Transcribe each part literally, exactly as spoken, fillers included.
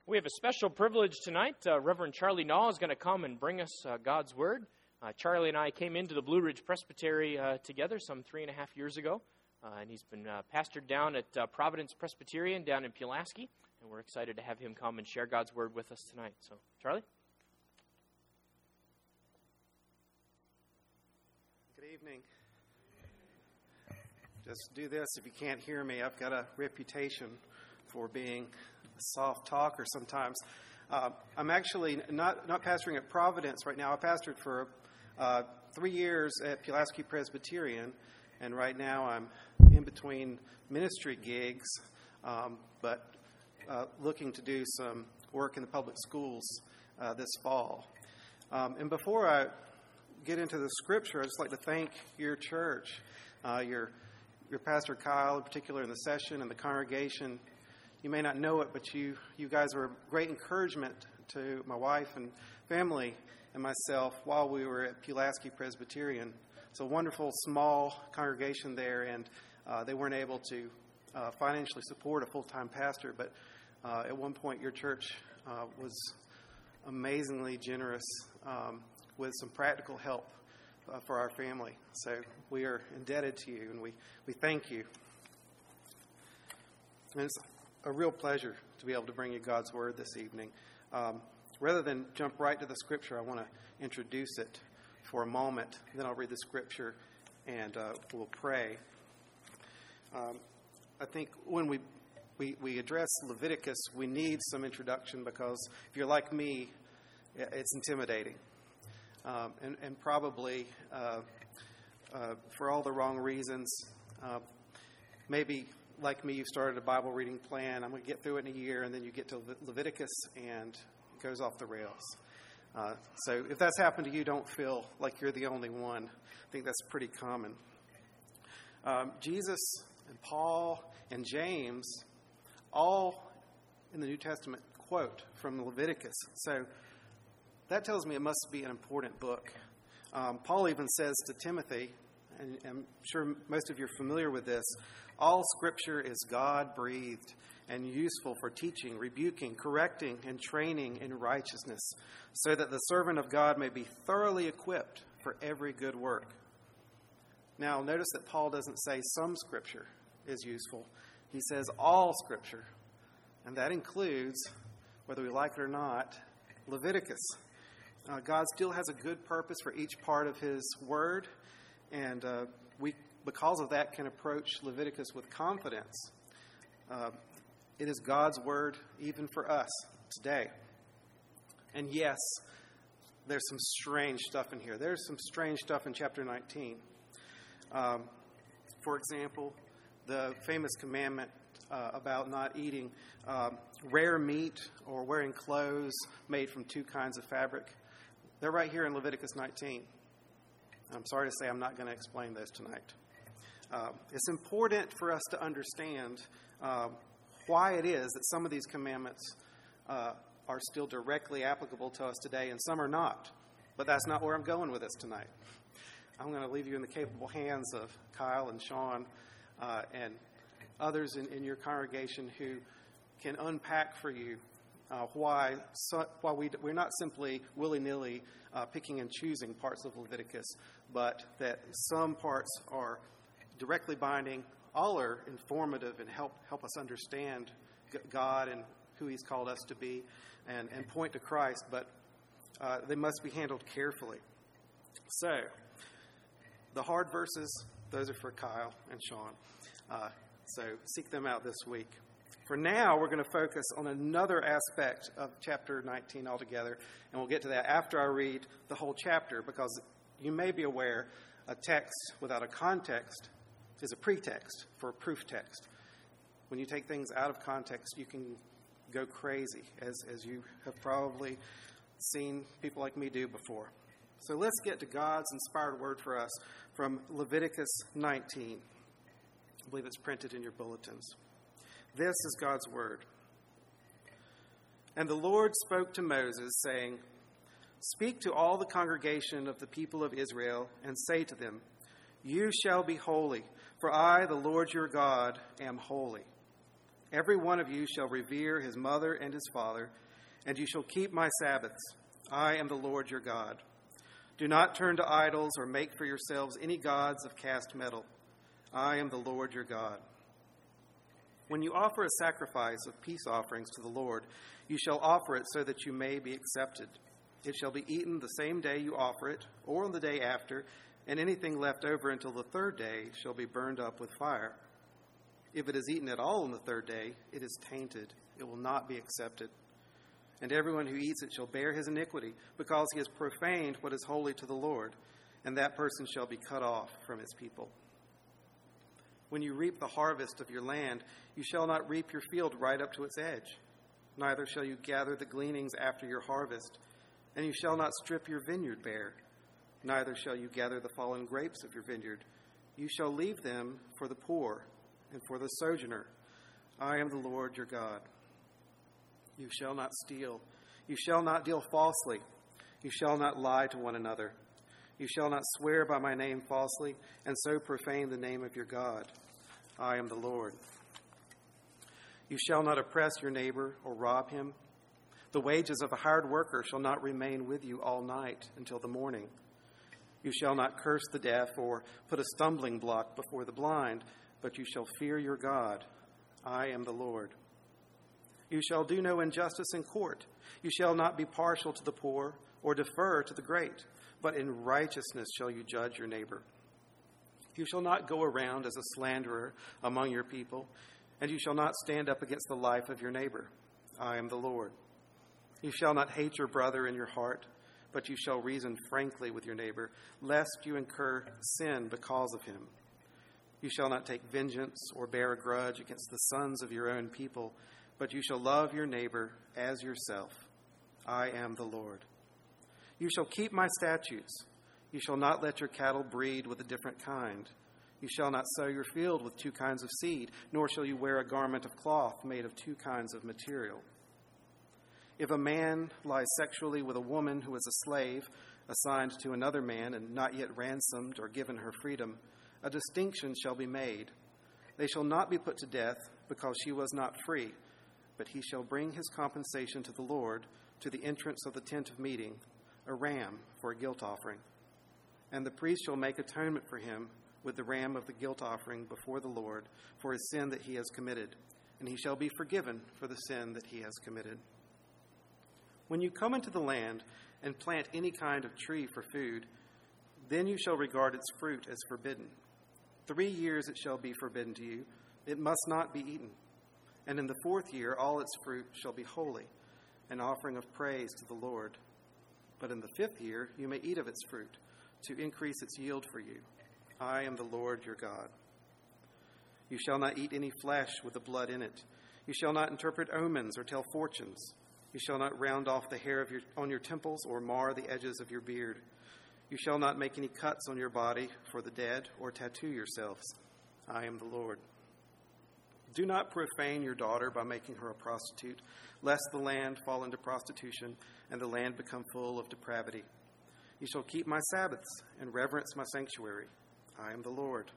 We have a special privilege tonight. Uh, Reverend Charlie Naw is going to come and bring us uh, God's Word. Uh, Charlie and I came into the Blue Ridge Presbytery uh, together some three and a half years ago, uh, and he's been uh, pastored down at uh, Providence Presbyterian down in Pulaski, and we're excited to have him come and share God's Word with us tonight. So, Charlie? Good evening. Just do this if you can't hear me. I've got a reputation for being a soft talker sometimes. Uh, I'm actually not, not pastoring at Providence right now. I pastored for uh, three years at Pulaski Presbyterian, and right now I'm in between ministry gigs, um, but uh, looking to do some work in the public schools uh, this fall. Um, and before I get into the scripture, I'd just like to thank your church, uh, your your pastor Kyle in particular in the session and the congregation. You may not know it, but you, you guys were a great encouragement to my wife and family and myself while we were at Pulaski Presbyterian. It's a wonderful, small congregation there, and uh, they weren't able to uh, financially support a full-time pastor, but uh, at one point your church uh, was amazingly generous um, with some practical help uh, for our family. So we are indebted to you, and we, we thank you. And it's a real pleasure to be able to bring you God's Word this evening. Um, rather than jump right to the Scripture, I want to introduce it for a moment. Then I'll read the Scripture and uh, we'll pray. Um, I think when we, we we address Leviticus, we need some introduction because if you're like me, it's intimidating. Um, and, and probably uh, uh, for all the wrong reasons. Uh, maybe like me, you've started a Bible reading plan. I'm going to get through it in a year, and then you get to Le- Leviticus, and it goes off the rails. Uh, so if that's happened to you, don't feel like you're the only one. I think that's pretty common. Um, Jesus and Paul and James, all in the New Testament, quote from Leviticus. So that tells me it must be an important book. Um, Paul even says to Timothy, and I'm sure most of you are familiar with this, all Scripture is God-breathed and useful for teaching, rebuking, correcting, and training in righteousness, so that the servant of God may be thoroughly equipped for every good work. Now, notice that Paul doesn't say some Scripture is useful. He says all Scripture, and that includes, whether we like it or not, Leviticus. Uh, God still has a good purpose for each part of His Word, and uh, we, because of that, can approach Leviticus with confidence. Uh, it is God's Word even for us today. And yes, there's some strange stuff in here. There's some strange stuff in chapter nineteen. Um, for example, the famous commandment uh, about not eating um, rare meat or wearing clothes made from two kinds of fabric. They're right here in Leviticus nineteen. I'm sorry to say I'm not going to explain those tonight. Uh, it's important for us to understand uh, why it is that some of these commandments uh, are still directly applicable to us today and some are not. But that's not where I'm going with this tonight. I'm going to leave you in the capable hands of Kyle and Sean uh, and others in, in your congregation who can unpack for you Uh, why so, why we, we're not simply willy-nilly uh, picking and choosing parts of Leviticus, but that some parts are directly binding, all are informative and help help us understand God and who He's called us to be and, and point to Christ, but uh, they must be handled carefully. So, the hard verses, those are for Kyle and Sean. Uh, so, seek them out this week. For now, we're going to focus on another aspect of chapter nineteen altogether, and we'll get to that after I read the whole chapter, because you may be aware a text without a context is a pretext for a proof text. When you take things out of context, you can go crazy, as, as you have probably seen people like me do before. So let's get to God's inspired word for us from Leviticus nineteen. I believe it's printed in your bulletins. This is God's word. And the Lord spoke to Moses, saying, "Speak to all the congregation of the people of Israel, and say to them, You shall be holy, for I, the Lord your God, am holy. Every one of you shall revere his mother and his father, and you shall keep my Sabbaths. I am the Lord your God. Do not turn to idols or make for yourselves any gods of cast metal. I am the Lord your God. When you offer a sacrifice of peace offerings to the Lord, you shall offer it so that you may be accepted. It shall be eaten the same day you offer it, or on the day after, and anything left over until the third day shall be burned up with fire. If it is eaten at all on the third day, it is tainted. It will not be accepted. And everyone who eats it shall bear his iniquity, because he has profaned what is holy to the Lord, and that person shall be cut off from his people. When you reap the harvest of your land, you shall not reap your field right up to its edge. Neither shall you gather the gleanings after your harvest, and you shall not strip your vineyard bare. Neither shall you gather the fallen grapes of your vineyard. You shall leave them for the poor and for the sojourner. I am the Lord your God. You shall not steal. You shall not deal falsely. You shall not lie to one another. You shall not swear by my name falsely, and so profane the name of your God. I am the Lord. You shall not oppress your neighbor or rob him. The wages of a hired worker shall not remain with you all night until the morning. You shall not curse the deaf or put a stumbling block before the blind, but you shall fear your God. I am the Lord. You shall do no injustice in court. You shall not be partial to the poor or defer to the great, but in righteousness shall you judge your neighbor. You shall not go around as a slanderer among your people, and you shall not stand up against the life of your neighbor. I am the Lord. You shall not hate your brother in your heart, but you shall reason frankly with your neighbor, lest you incur sin because of him. You shall not take vengeance or bear a grudge against the sons of your own people, but you shall love your neighbor as yourself. I am the Lord. You shall keep my statutes. You shall not let your cattle breed with a different kind. You shall not sow your field with two kinds of seed, nor shall you wear a garment of cloth made of two kinds of material. If a man lies sexually with a woman who is a slave, assigned to another man and not yet ransomed or given her freedom, a distinction shall be made. They shall not be put to death because she was not free, but he shall bring his compensation to the Lord to the entrance of the tent of meeting, a ram for a guilt offering. And the priest shall make atonement for him with the ram of the guilt offering before the Lord for his sin that he has committed, and he shall be forgiven for the sin that he has committed. When you come into the land and plant any kind of tree for food, then you shall regard its fruit as forbidden. Three years it shall be forbidden to you. It must not be eaten. And in the fourth year all its fruit shall be holy, an offering of praise to the Lord. But in the fifth year you may eat of its fruit, to increase its yield for you. I am the Lord your God. You shall not eat any flesh with the blood in it. You shall not interpret omens or tell fortunes. You shall not round off the hair of your, on your temples or mar the edges of your beard. You shall not make any cuts on your body for the dead or tattoo yourselves. I am the Lord. Do not profane your daughter by making her a prostitute, lest the land fall into prostitution and the land become full of depravity. You shall keep my Sabbaths and reverence my sanctuary. I am the Lord.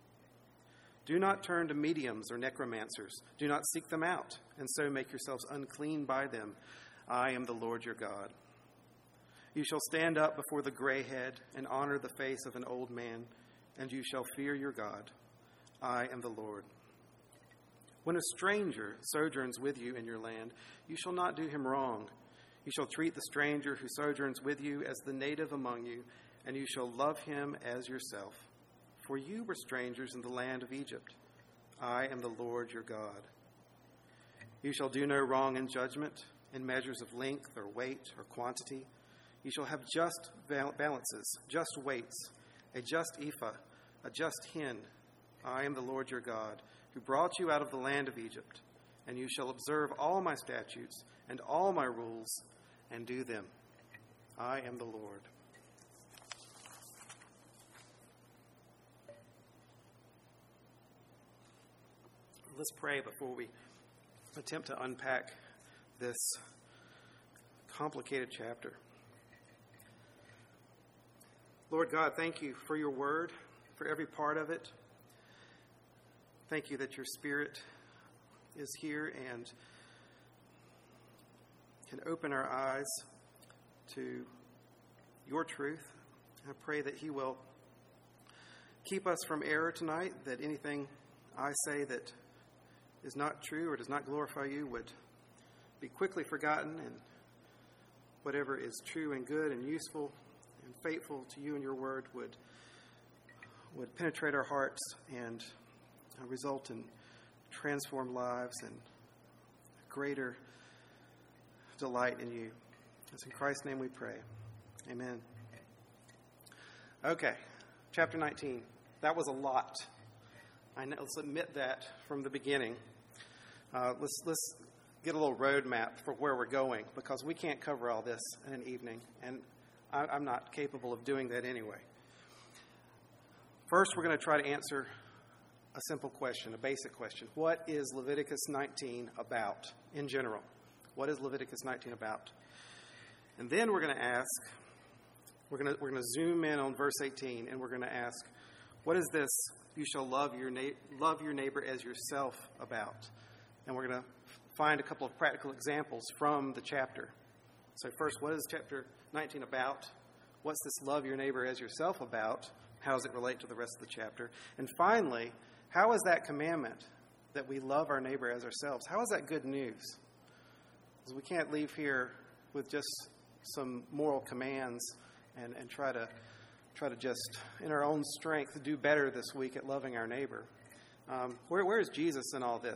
Do not turn to mediums or necromancers. Do not seek them out, and so make yourselves unclean by them. I am the Lord your God. You shall stand up before the gray head and honor the face of an old man, and you shall fear your God. I am the Lord. When a stranger sojourns with you in your land, you shall not do him wrong. You shall treat the stranger who sojourns with you as the native among you, and you shall love him as yourself. For you were strangers in the land of Egypt. I am the Lord your God. You shall do no wrong in judgment, in measures of length or weight or quantity. You shall have just balances, just weights, a just ephah, a just hin. I am the Lord your God, who brought you out of the land of Egypt. And you shall observe all my statutes and all my rules and do them. I am the Lord. Let's pray before we attempt to unpack this complicated chapter. Lord God, thank you for your word, for every part of it. Thank you that your Spirit is here and can open our eyes to your truth. I pray that he will keep us from error tonight, that anything I say that is not true or does not glorify you would be quickly forgotten, and whatever is true and good and useful and faithful to you and your word would would penetrate our hearts and uh, result in transformed lives and greater delight in you. It's in Christ's name we pray. Amen. Okay, chapter nineteen. That was a lot. I know, let's admit that from the beginning. Uh, let's let's get a little roadmap for where we're going, because we can't cover all this in an evening, and I, I'm not capable of doing that anyway. First, we're going to try to answer a simple question, a basic question. What is Leviticus nineteen about in general? What is Leviticus nineteen about? And then we're going to ask, we're going to we're going to zoom in on verse eighteen, and we're going to ask, what is this "you shall love your na- love your neighbor as yourself" about? And we're going to find a couple of practical examples from the chapter. So first, what is chapter nineteen about? What's this "love your neighbor as yourself" about? How does it relate to the rest of the chapter? And finally, how is that commandment that we love our neighbor as ourselves, how is that good news? Because we can't leave here with just some moral commands and, and try to try to just, in our own strength, do better this week at loving our neighbor. Um, where, where is Jesus in all this?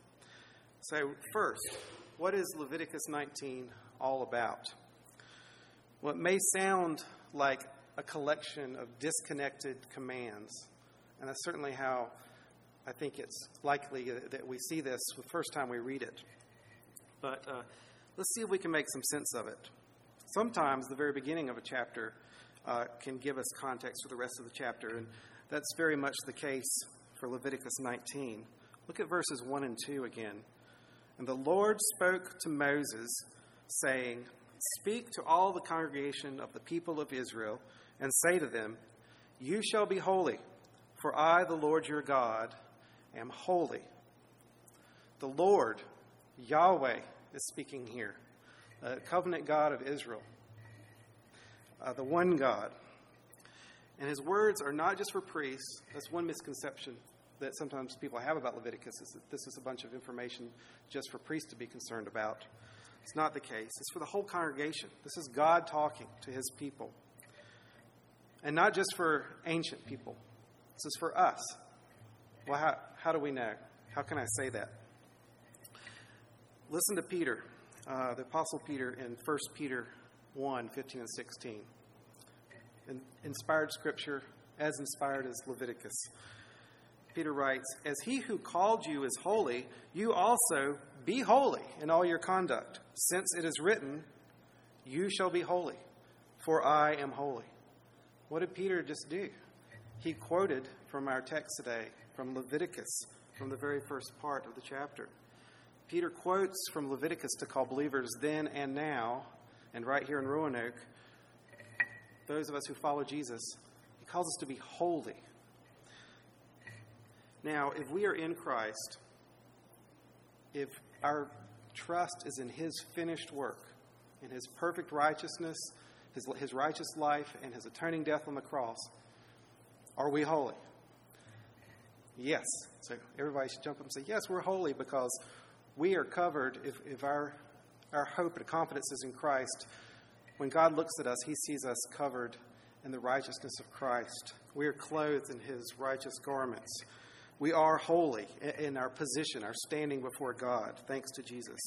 So first, what is Leviticus nineteen all about? Well, it may sound like a collection of disconnected commands, and that's certainly how I think it's likely that we see this the first time we read it. But uh, let's see if we can make some sense of it. Sometimes the very beginning of a chapter uh, can give us context for the rest of the chapter, and that's very much the case for Leviticus nineteen. Look at verses one and two again. And the Lord spoke to Moses, saying, "Speak to all the congregation of the people of Israel, and say to them, you shall be holy, for I, the Lord your God, am holy." The Lord, Yahweh, is speaking here, the covenant God of Israel, uh, the one God. And his words are not just for priests. That's one misconception that sometimes people have about Leviticus, is that this is a bunch of information just for priests to be concerned about. It's not the case. It's for the whole congregation. This is God talking to his people. And not just for ancient people. This is for us. Well, how, how do we know? How can I say that? Listen to Peter, uh, the Apostle Peter, in First Peter one, fifteen and sixteen. In, inspired scripture, as inspired as Leviticus. Peter writes, "As he who called you is holy, you also be holy in all your conduct, since it is written, you shall be holy, for I am holy." What did Peter just do? He quoted from our text today, from Leviticus, from the very first part of the chapter. Peter quotes from Leviticus to call believers then and now, and right here in Roanoke, those of us who follow Jesus, he calls us to be holy. Now, if we are in Christ, if our trust is in his finished work, in his perfect righteousness, his, his righteous life, and his atoning death on the cross, are we holy? Yes. So everybody should jump up and say, yes, we're holy, because we are covered. If, if our, our hope and confidence is in Christ, when God looks at us, he sees us covered in the righteousness of Christ. We are clothed in his righteous garments. We are holy in our position, our standing before God, thanks to Jesus.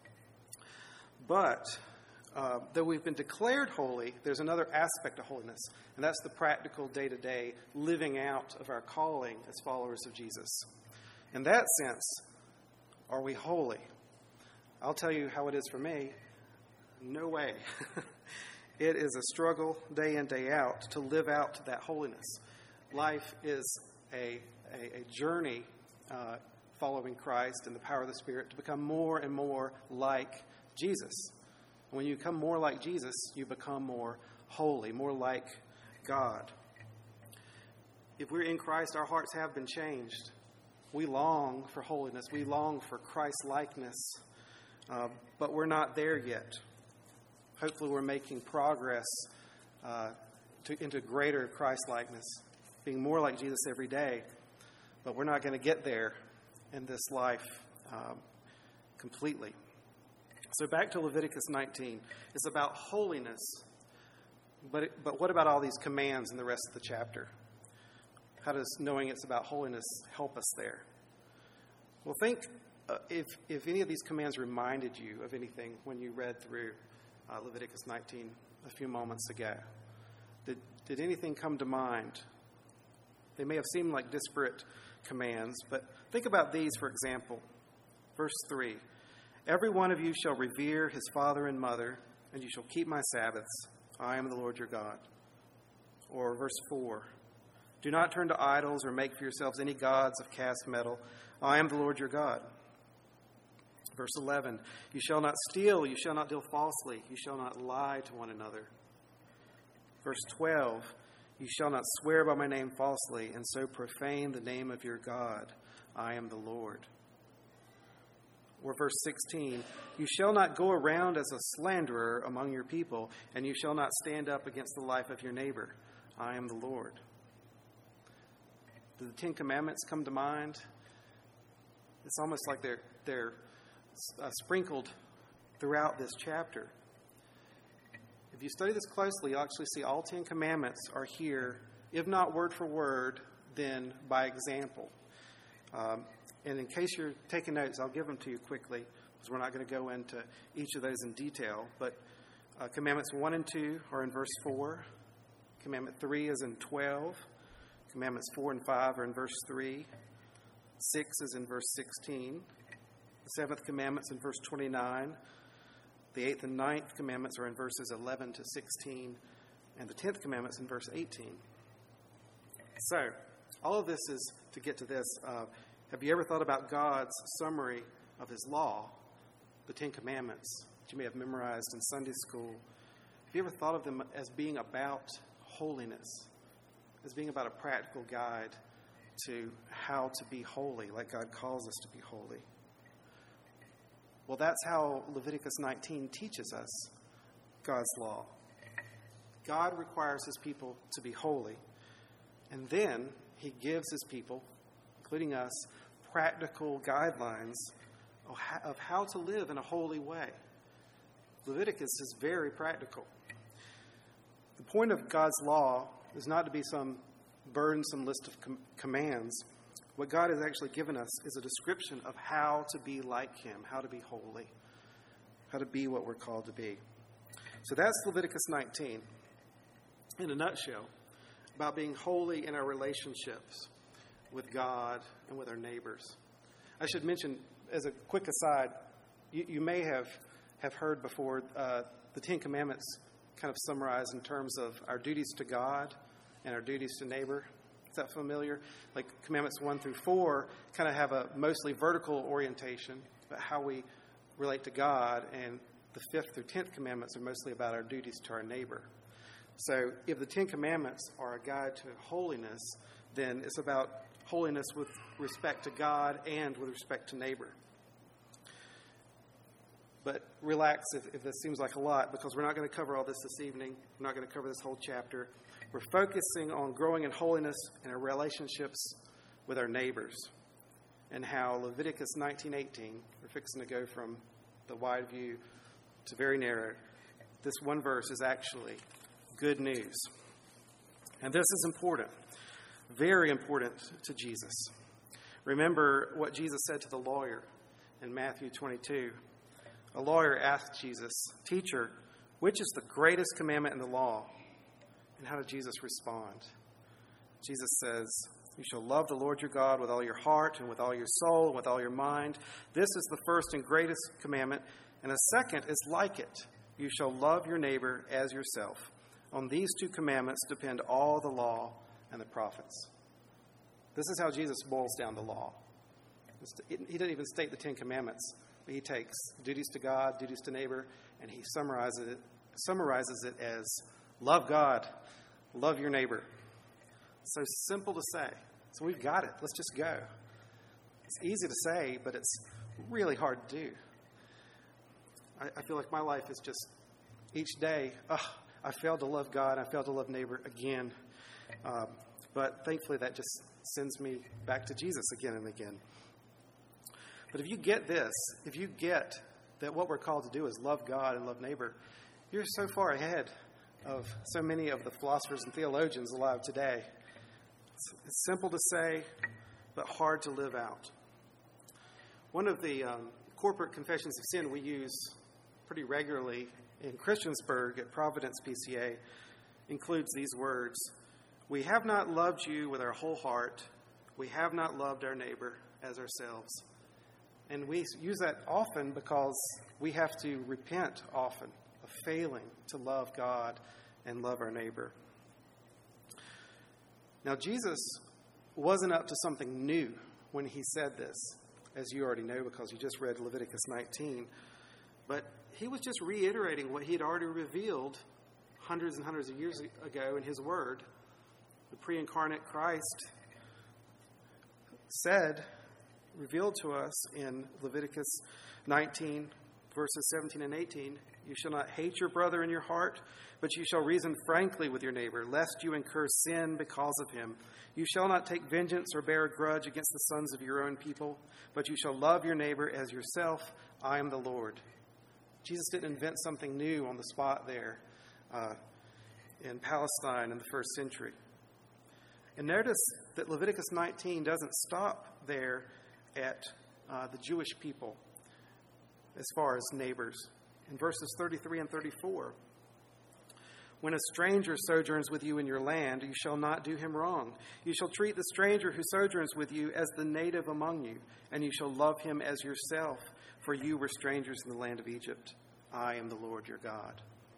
But uh, though we've been declared holy, there's another aspect of holiness, and that's the practical day-to-day living out of our calling as followers of Jesus. In that sense, are we holy? I'll tell you how it is for me. No way. It is a struggle day in, day out to live out that holiness. Life is a, a, a journey uh, following Christ and the power of the Spirit to become more and more like Jesus. When you become more like Jesus, you become more holy, more like God. If we're in Christ, our hearts have been changed. We long for holiness. We long for Christ-likeness, uh, but we're not there yet. Hopefully we're making progress uh, to, into greater Christ-likeness, being more like Jesus every day, but we're not going to get there in this life um, completely. So back to Leviticus nineteen. It's about holiness, but it, but what about all these commands in the rest of the chapter? How does knowing it's about holiness help us there? Well, think uh, if if any of these commands reminded you of anything when you read through uh, Leviticus nineteen a few moments ago. Did did anything come to mind? They may have seemed like disparate commands, but think about these, for example. Verse three, every one of you shall revere his father and mother, and you shall keep my Sabbaths. I am the Lord your God. Or verse four, do not turn to idols or make for yourselves any gods of cast metal. I am the Lord your God. Verse eleven, you shall not steal, you shall not deal falsely, you shall not lie to one another. Verse twelve, you shall not swear by my name falsely, and so profane the name of your God. I am the Lord. Or verse sixteen, you shall not go around as a slanderer among your people, and you shall not stand up against the life of your neighbor. I am the Lord. Do the Ten Commandments come to mind? It's almost like they're, they're uh, sprinkled throughout this chapter. If you study this closely, you'll actually see all Ten Commandments are here, if not word for word, then by example. Um, and in case you're taking notes, I'll give them to you quickly, because we're not going to go into each of those in detail. But uh, Commandments one and two are in verse four. Commandment three is in twelve. Commandments four and five are in verse three. six is in verse sixteen. The seventh commandment's in verse twenty-nine. The eighth and ninth commandments are in verses eleven to sixteen. And the tenth commandment's in verse eighteen. So, all of this is to get to this. Uh, have you ever thought about God's summary of his law, the Ten Commandments, that you may have memorized in Sunday school? Have you ever thought of them as being about holiness, as being about a practical guide to how to be holy, like God calls us to be holy? Well, that's how Leviticus nineteen teaches us God's law. God requires his people to be holy, and then he gives his people, including us, practical guidelines of how to live in a holy way. Leviticus is very practical. The point of God's law is not to be some burdensome list of com- commands. What God has actually given us is a description of how to be like him, how to be holy, how to be what we're called to be. So that's Leviticus nineteen in a nutshell, about being holy in our relationships with God and with our neighbors. I should mention, as a quick aside, you, you may have, have heard before uh, the Ten Commandments kind of summarized in terms of our duties to God and our duties to neighbor. Is that familiar? Like Commandments one through four kind of have a mostly vertical orientation about how we relate to God, and the fifth through tenth commandments are mostly about our duties to our neighbor. So if the Ten Commandments are a guide to holiness, then it's about holiness with respect to God and with respect to neighbor. But relax if, if this seems like a lot, because we're not going to cover all this this evening. We're not going to cover this whole chapter. We're focusing on growing in holiness in our relationships with our neighbors, and how Leviticus nineteen eighteen, we're fixing to go from the wide view to very narrow. This one verse is actually good news. And this is important, very important to Jesus. Remember what Jesus said to the lawyer in Matthew twenty-two. A lawyer asked Jesus, "Teacher, which is the greatest commandment in the law?" And how did Jesus respond? Jesus says, "You shall love the Lord your God with all your heart and with all your soul and with all your mind. This is the first and greatest commandment. And a second is like it. You shall love your neighbor as yourself. On these two commandments depend all the law and the prophets." This is how Jesus boils down the law. He doesn't even state the Ten Commandments, but he takes duties to God, duties to neighbor, and he summarizes it, summarizes it as love God, love your neighbor. So simple to say. So we've got it. Let's just go. It's easy to say, but it's really hard to do. I, I feel like my life is just each day, oh, I failed to love God, I failed to love neighbor again. Um, but thankfully that just sends me back to Jesus again and again. But if you get this, if you get that what we're called to do is love God and love neighbor, you're so far ahead of so many of the philosophers and theologians alive today. It's, it's simple to say, but hard to live out. One of the um, corporate confessions of sin we use pretty regularly in Christiansburg at Providence P C A includes these words: "We have not loved you with our whole heart. We have not loved our neighbor as ourselves." And we use that often because we have to repent often of failing to love God and love our neighbor. Now, Jesus wasn't up to something new when he said this, as you already know because you just read Leviticus nineteen. But he was just reiterating what he had already revealed hundreds and hundreds of years ago in his word. The pre-incarnate Christ said, revealed to us in Leviticus nineteen, verses seventeen and eighteen, "You shall not hate your brother in your heart, but you shall reason frankly with your neighbor, lest you incur sin because of him. You shall not take vengeance or bear a grudge against the sons of your own people, but you shall love your neighbor as yourself. I am the Lord." Jesus didn't invent something new on the spot there uh, in Palestine in the first century. And notice that Leviticus nineteen doesn't stop there at uh, the Jewish people as far as neighbors. In verses thirty-three and thirty-four, "When a stranger sojourns with you in your land, you shall not do him wrong. You shall treat the stranger who sojourns with you as the native among you, and you shall love him as yourself, for you were strangers in the land of Egypt. I am the Lord your God."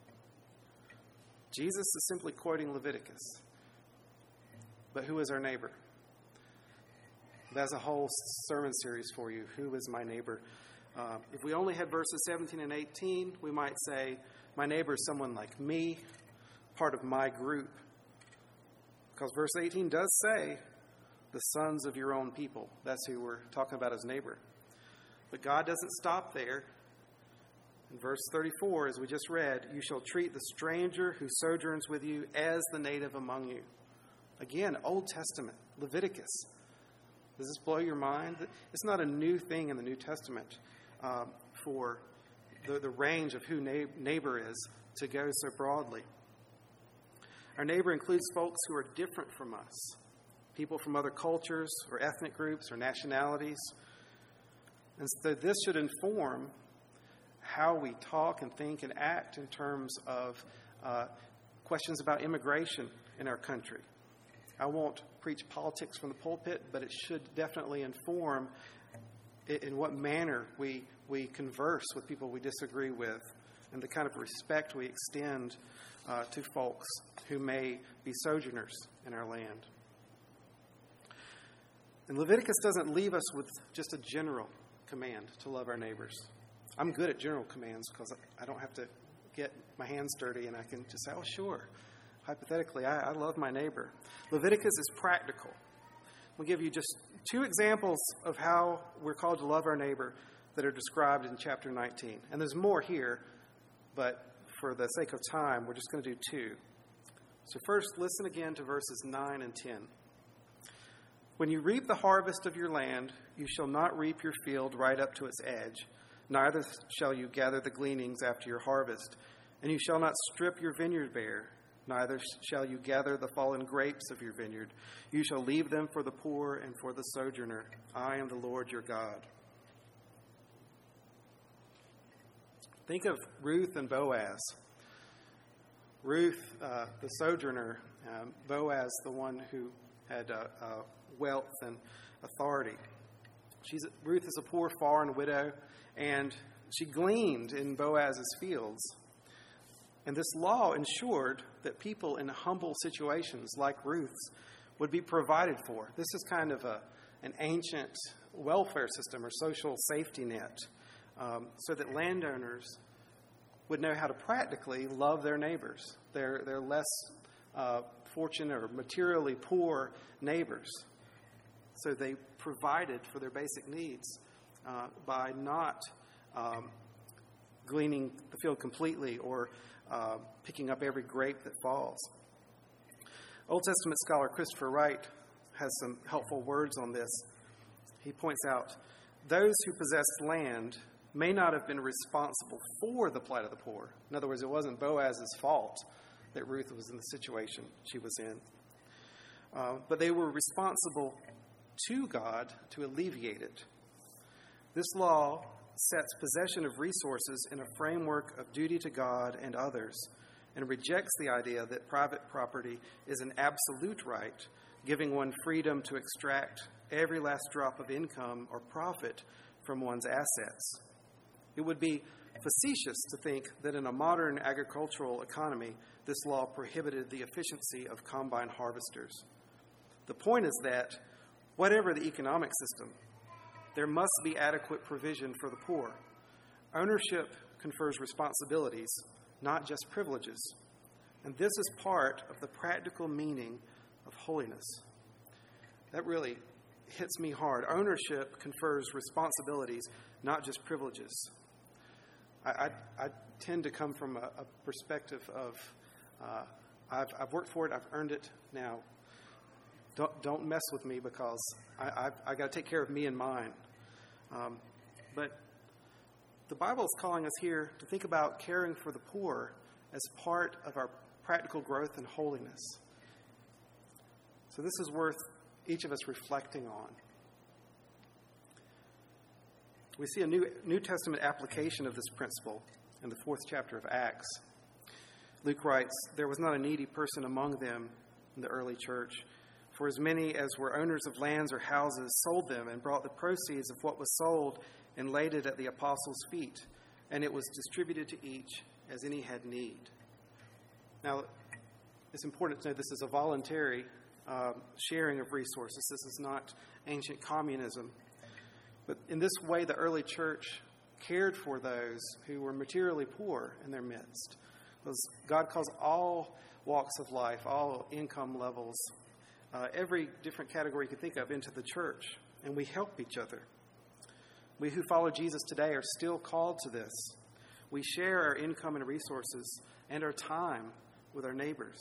Jesus is simply quoting Leviticus. But who is our neighbor? That's a whole sermon series for you. Who is my neighbor? Uh, if we only had verses seventeen and eighteen, we might say, my neighbor is someone like me, part of my group. Because verse eighteen does say, the sons of your own people. That's who we're talking about as neighbor. But God doesn't stop there. In verse thirty-four, as we just read, "You shall treat the stranger who sojourns with you as the native among you." Again, Old Testament, Leviticus. Does this blow your mind? It's not a new thing in the New Testament uh, for the, the range of who na- neighbor is to go so broadly. Our neighbor includes folks who are different from us, people from other cultures or ethnic groups or nationalities. And so this should inform how we talk and think and act in terms of uh, questions about immigration in our country. I won't preach politics from the pulpit, but it should definitely inform in what manner we, we converse with people we disagree with and the kind of respect we extend uh, to folks who may be sojourners in our land. And Leviticus doesn't leave us with just a general command to love our neighbors. I'm good at general commands because I don't have to get my hands dirty and I can just say, oh, sure. Hypothetically, I, I love my neighbor. Leviticus is practical. We'll give you just two examples of how we're called to love our neighbor that are described in chapter nineteen. And there's more here, but for the sake of time, we're just going to do two. So first, listen again to verses nine and ten. "When you reap the harvest of your land, you shall not reap your field right up to its edge, neither shall you gather the gleanings after your harvest, and you shall not strip your vineyard bare. Neither shall you gather the fallen grapes of your vineyard. You shall leave them for the poor and for the sojourner. I am the Lord your God." Think of Ruth and Boaz. Ruth, uh, the sojourner, um, Boaz, the one who had uh, uh, wealth and authority. She's, Ruth is a poor foreign widow, and she gleaned in Boaz's fields. And this law ensured that people in humble situations like Ruth's would be provided for. This is kind of a, an ancient welfare system or social safety net, um, so that landowners would know how to practically love their neighbors, their, their less uh, fortunate or materially poor neighbors. So they provided for their basic needs uh, by not um, gleaning the field completely or uh, picking up every grape that falls. Old Testament scholar Christopher Wright has some helpful words on this. He points out, those who possessed land may not have been responsible for the plight of the poor. In other words, it wasn't Boaz's fault that Ruth was in the situation she was in. Uh, but they were responsible to God to alleviate it. This law sets possession of resources in a framework of duty to God and others, and rejects the idea that private property is an absolute right, giving one freedom to extract every last drop of income or profit from one's assets. It would be facetious to think that in a modern agricultural economy, this law prohibited the efficiency of combine harvesters. The point is that, whatever the economic system, there must be adequate provision for the poor. Ownership confers responsibilities, not just privileges. And this is part of the practical meaning of holiness. That really hits me hard. Ownership confers responsibilities, not just privileges. I, I, I tend to come from a, a perspective of, uh, I've, I've worked for it, I've earned it, now don't, don't mess with me because I, I've, I've got to take care of me and mine. Um, but the Bible is calling us here to think about caring for the poor as part of our practical growth and holiness. So this is worth each of us reflecting on. We see a New, New Testament application of this principle in the fourth chapter of Acts. Luke writes, "There was not a needy person among them in the early church, for as many as were owners of lands or houses sold them and brought the proceeds of what was sold and laid it at the apostles' feet, and it was distributed to each as any had need." Now, it's important to know this is a voluntary uh, sharing of resources. This is not ancient communism. But in this way, the early church cared for those who were materially poor in their midst. Because God calls all walks of life, all income levels, uh, every different category you can think of into the church, and we help each other. We who follow Jesus today are still called to this. We share our income and resources and our time with our neighbors.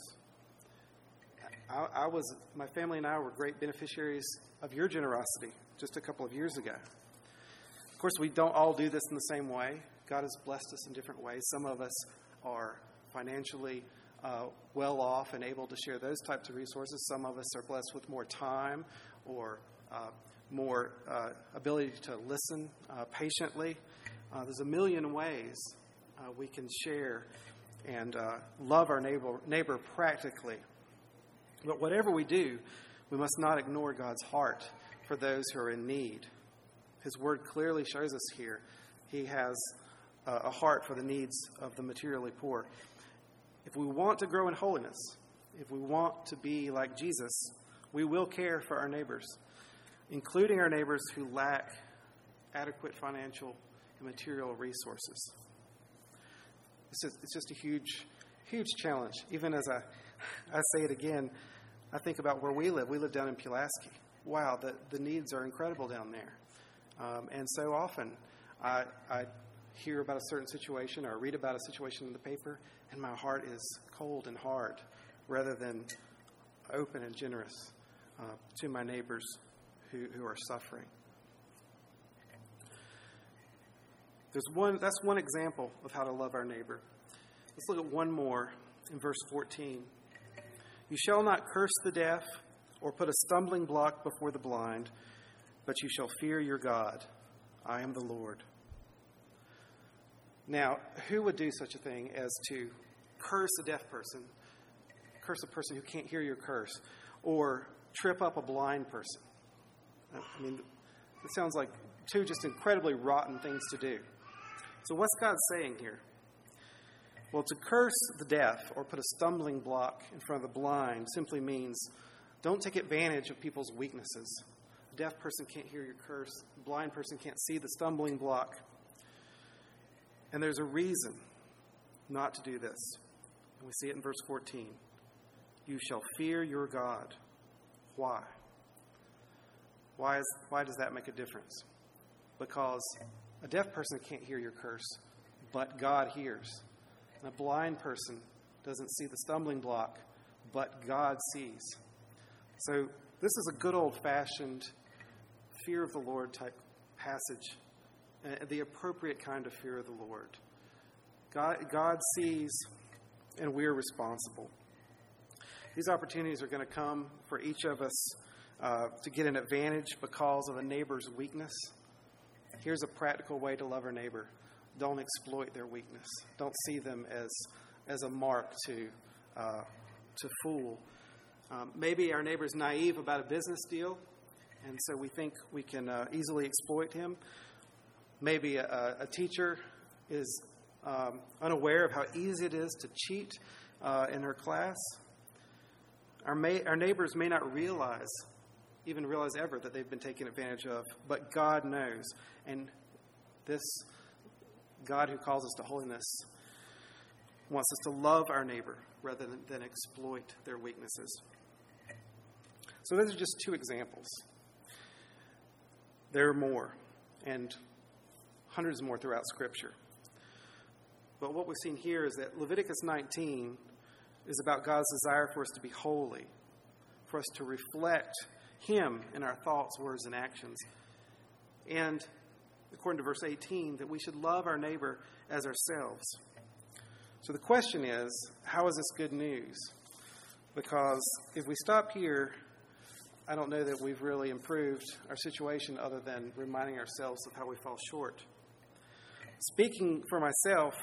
I, I was, my family and I were great beneficiaries of your generosity just a couple of years ago. Of course, we don't all do this in the same way. God has blessed us in different ways. Some of us are financially uh, well off and able to share those types of resources. Some of us are blessed with more time or uh, more uh, ability to listen uh, patiently. Uh, there's a million ways uh, we can share and uh, love our neighbor, neighbor practically. But whatever we do, we must not ignore God's heart for those who are in need. His word clearly shows us here he has uh, a heart for the needs of the materially poor. If we want to grow in holiness, if we want to be like Jesus, we will care for our neighbors, including our neighbors who lack adequate financial and material resources. It's just, it's just a huge, huge challenge. Even as I, I say it again, I think about where we live. We live down in Pulaski. Wow, the, the needs are incredible down there. Um, and so often I, I hear about a certain situation or read about a situation in the paper, and my heart is cold and hard rather than open and generous uh, to my neighbors who, who are suffering. There's one. That's one example of how to love our neighbor. Let's look at one more in verse fourteen. "You shall not curse the deaf or put a stumbling block before the blind, but you shall fear your God. I am the Lord." Now, who would do such a thing as to curse a deaf person, curse a person who can't hear your curse, or trip up a blind person? I mean, it sounds like two just incredibly rotten things to do. So what's God saying here? Well, to curse the deaf or put a stumbling block in front of the blind simply means don't take advantage of people's weaknesses. A deaf person can't hear your curse. A blind person can't see the stumbling block. And there's a reason not to do this. And we see it in verse fourteen. "You shall fear your God." Why? Why is why does that make a difference? Because a deaf person can't hear your curse, but God hears. And a blind person doesn't see the stumbling block, but God sees. So this is a good old-fashioned fear of the Lord type passage, uh, the appropriate kind of fear of the Lord. God, God sees, and we're responsible. These opportunities are going to come for each of us uh, to get an advantage because of a neighbor's weakness. Here's a practical way to love our neighbor. Don't exploit their weakness. Don't see them as as a mark to uh, to fool. Um, maybe our neighbor's naive about a business deal, and so we think we can uh, easily exploit him. Maybe a, a teacher is um, unaware of how easy it is to cheat uh, in her class. Our, may, our neighbors may not realize, even realize ever, that they've been taken advantage of, but God knows. And this God who calls us to holiness wants us to love our neighbor rather than, than exploit their weaknesses. So those are just two examples. There are more, and hundreds more throughout Scripture. But what we've seen here is that Leviticus nineteen is about God's desire for us to be holy, for us to reflect Him in our thoughts, words, and actions. And according to verse eighteen, that we should love our neighbor as ourselves. So the question is, how is this good news? Because if we stop here, I don't know that we've really improved our situation other than reminding ourselves of how we fall short. Speaking for myself,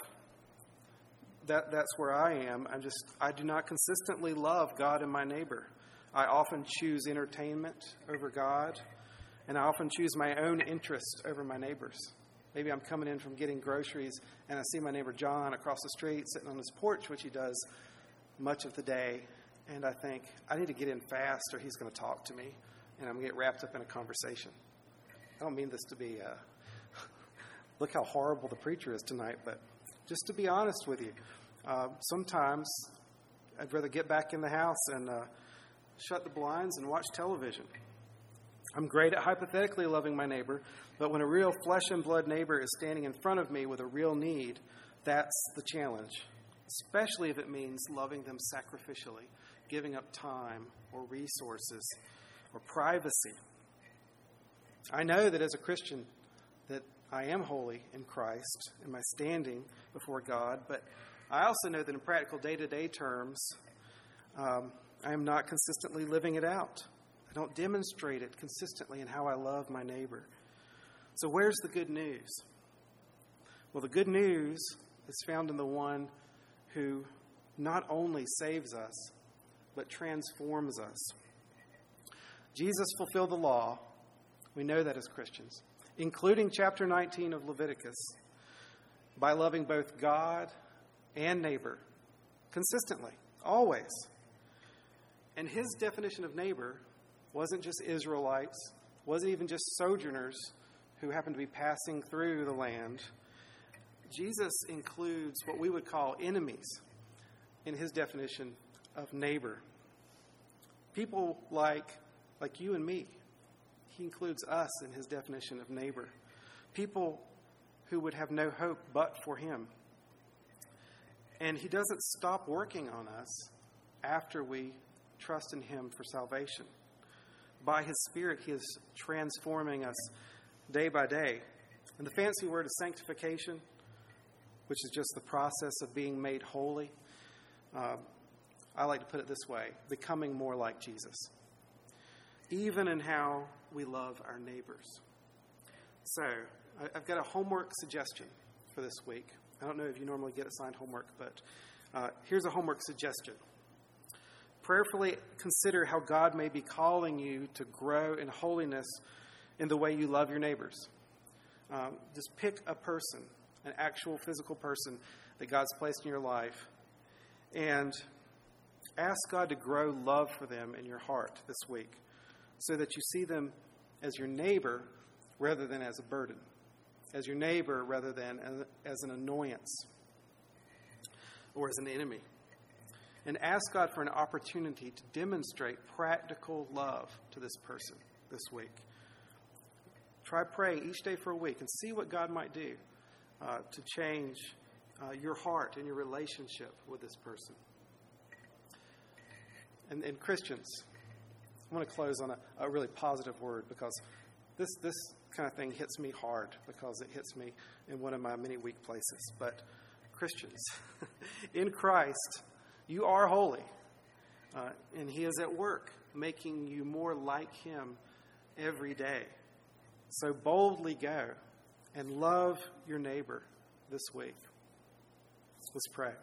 that, that's where I am. I'm just, I do not consistently love God and my neighbor. I often choose entertainment over God, and I often choose my own interest over my neighbor's. Maybe I'm coming in from getting groceries, and I see my neighbor John across the street sitting on his porch, which he does much of the day, and I think, I need to get in fast or he's going to talk to me, and I'm going to get wrapped up in a conversation. I don't mean this to be, uh, look how horrible the preacher is tonight, but just to be honest with you, uh, sometimes I'd rather get back in the house and uh, shut the blinds and watch television. I'm great at hypothetically loving my neighbor, but when a real flesh and blood neighbor is standing in front of me with a real need, that's the challenge, especially if it means loving them sacrificially, giving up time or resources or privacy. I know that as a Christian that I am holy in Christ in my standing before God, but I also know that in practical day-to-day terms, um, I am not consistently living it out. I don't demonstrate it consistently in how I love my neighbor. So where's the good news? Well, the good news is found in the one who not only saves us, but transforms us. Jesus fulfilled the law. We know that as Christians, including chapter nineteen of Leviticus, by loving both God and neighbor consistently, always. And his definition of neighbor wasn't just Israelites, wasn't even just sojourners who happened to be passing through the land. Jesus includes what we would call enemies in his definition of neighbor. People like, like you and me. He includes us in his definition of neighbor. People who would have no hope but for him. And he doesn't stop working on us after we trust in him for salvation. By his Spirit, he is transforming us day by day. And the fancy word is sanctification, which is just the process of being made holy. Um, I like to put it this way, becoming more like Jesus, even in how we love our neighbors. So, I, I've got a homework suggestion for this week. I don't know if you normally get assigned homework, but uh, here's a homework suggestion. Prayerfully consider how God may be calling you to grow in holiness in the way you love your neighbors. Um, just pick a person, an actual physical person that God's placed in your life, and ask God to grow love for them in your heart this week so that you see them as your neighbor rather than as a burden, as your neighbor rather than as an annoyance or as an enemy. And ask God for an opportunity to demonstrate practical love to this person this week. try praying each day for a week and see what God might do uh, to change uh, your heart and your relationship with this person. And, and Christians, I want to close on a, a really positive word, because this this kind of thing hits me hard, because it hits me in one of my many weak places. But Christians, in Christ, you are holy, uh, and He is at work making you more like Him every day. So boldly go and love your neighbor this week. Let's pray.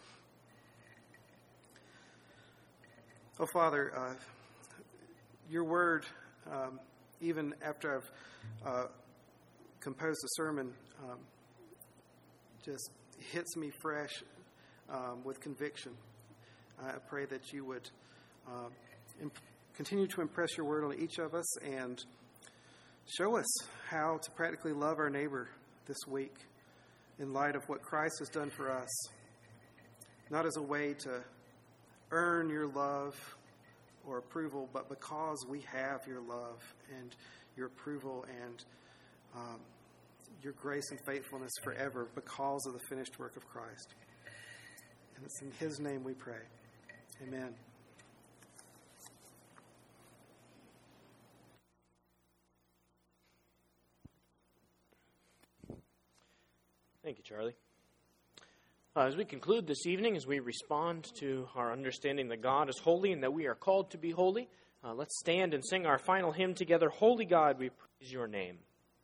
Oh, Father, uh, your word, um, even after I've uh, composed a sermon, um, just hits me fresh um, with conviction. I pray that you would uh, imp- continue to impress your word on each of us and show us how to practically love our neighbor this week in light of what Christ has done for us, not as a way to earn your love or approval, but because we have your love and your approval and um, your grace and faithfulness forever because of the finished work of Christ. And it's in His name we pray. Amen. Thank you, Charlie. Uh, as we conclude this evening, as we respond to our understanding that God is holy and that we are called to be holy, uh, let's stand and sing our final hymn together. Holy God, we praise your name.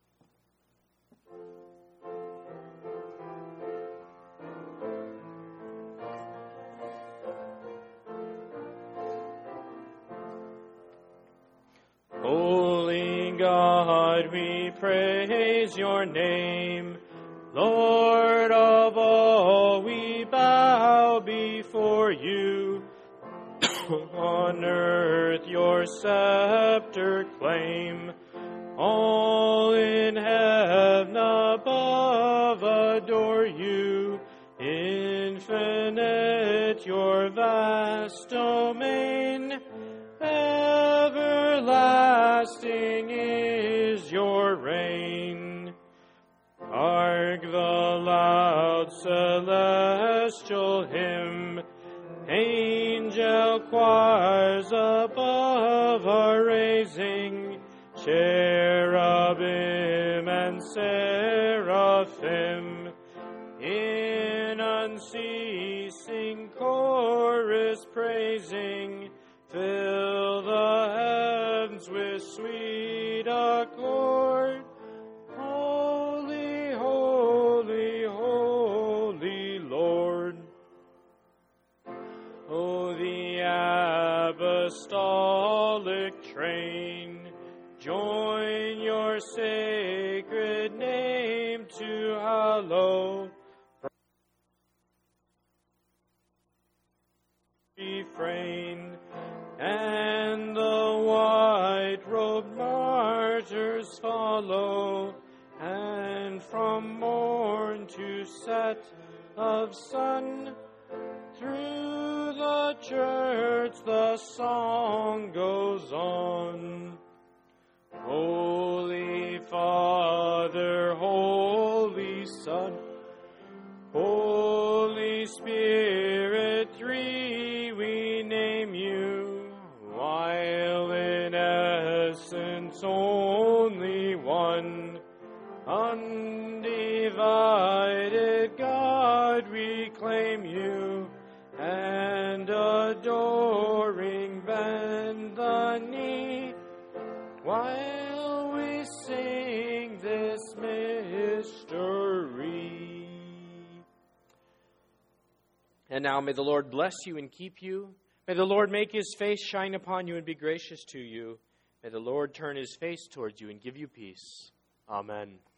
Holy God, we praise your name. Lord of all, we bow before you. On earth your scepter claim. All in heaven above adore you. Infinite your vast domain. Everlasting is your reign. Hark the loud celestial hymn, angel choirs above are raising, cherubim and seraphim, in unceasing chorus praising, fill the heavens with sweet accord. Holy, holy, holy Lord. O the apostolic train, join your sacred name to hallow. Refrain, and the white-robed martyrs follow, and from morn to set of sun, through the church the song goes on. Holy Father, Holy Son, Holy Spirit, three we name you, while in essence only one, undivided God we claim you, and adoring bend the knee, while we sing this mystery. And now may the Lord bless you and keep you. May the Lord make his face shine upon you and be gracious to you. May the Lord turn his face towards you and give you peace. Amen.